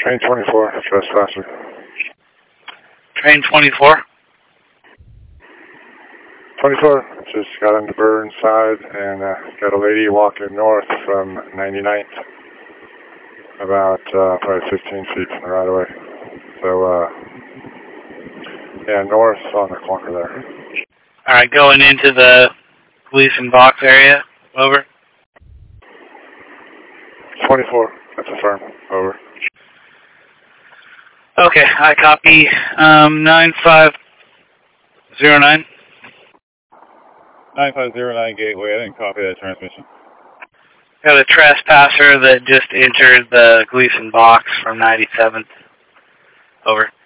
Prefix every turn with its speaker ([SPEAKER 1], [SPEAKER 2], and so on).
[SPEAKER 1] Train 24, trespasser.
[SPEAKER 2] Train 24.
[SPEAKER 1] 24, just got on the Burn side and got a lady walking north from 99th, about probably 15 feet from the right of way. So, yeah, north on the corner there.
[SPEAKER 2] All right, going into the Gleason box area. Over.
[SPEAKER 1] 24, that's a firm. Over.
[SPEAKER 2] Okay, I copy. 9509.
[SPEAKER 3] 9509 Gateway, I didn't copy that transmission.
[SPEAKER 2] Got a trespasser that just entered the Gleason box from 97th. Over.